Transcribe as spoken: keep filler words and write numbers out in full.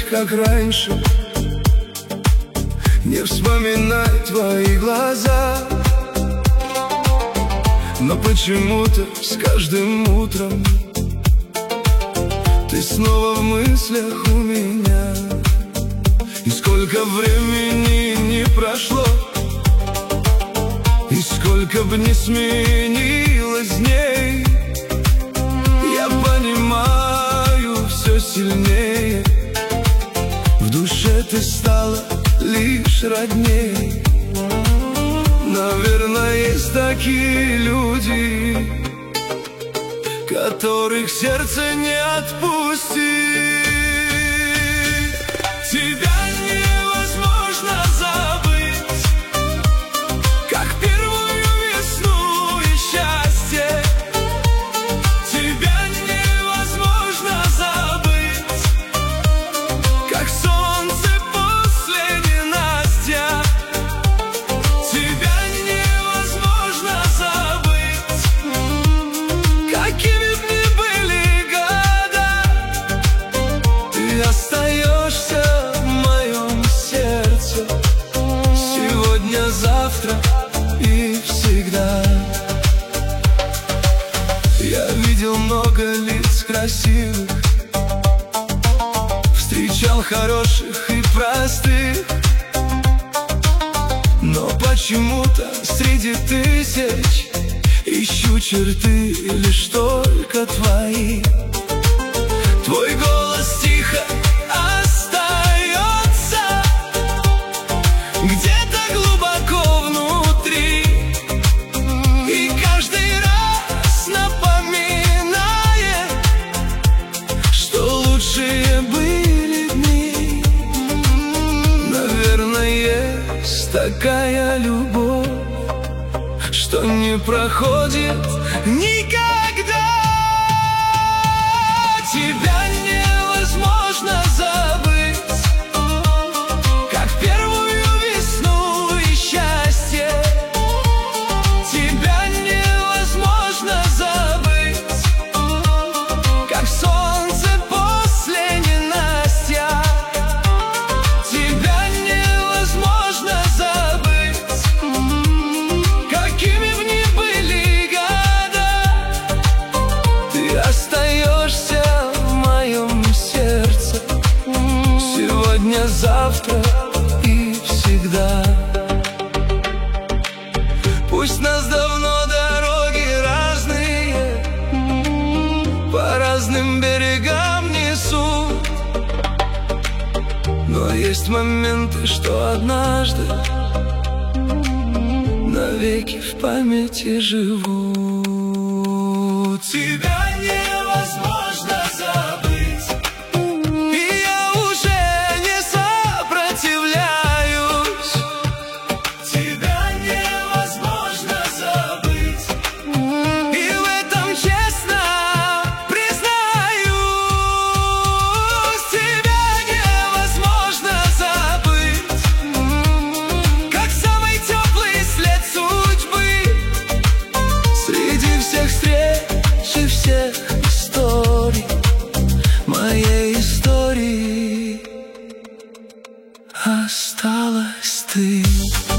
как раньше, не вспоминай твои глаза. Но почему-то с каждым утром ты снова в мыслях у меня. И сколько времени не прошло, и сколько б не сменилось дней, я понимаю все сильнее, в душе ты стала лишь родней. Наверное, есть такие люди, которых сердце не отпустит. Тебя невозможно забыть, как первую весну и счастье. Тебя невозможно забыть, как солнце после ненастья. Тебя невозможно забыть, какими б ни были года. Ты остаешься в моем сердце сегодня, завтра и всегда. Я видел много лиц красивых, встречал хороших и простых, но почему-то среди тысяч ищу черты лишь только твои. Твой голос тихо остается где-то глубоко внутри, и каждый раз напоминает, что лучшие были дни. Наверное, есть такая любовь, что не проходит никогда. Тебя невозможно забыть, как первую весну и счастье. Тебя невозможно забыть, как солнце после ненастья. Тебя невозможно забыть, какими б ни были года. Ты остаешься в моем сердце сегодня, завтра и всегда. Пусть нас давно дороги разные, по разным берегам несут, но есть моменты, что однажды навеки в памяти живут. Тебя невозможно забыть, и я уже не сопротивляюсь. Тебя невозможно забыть, и в этом честно признаюсь. Тебя невозможно забыть, как самый теплый след судьбы среди всех встреч и всех историй. Моей истории осталась ты.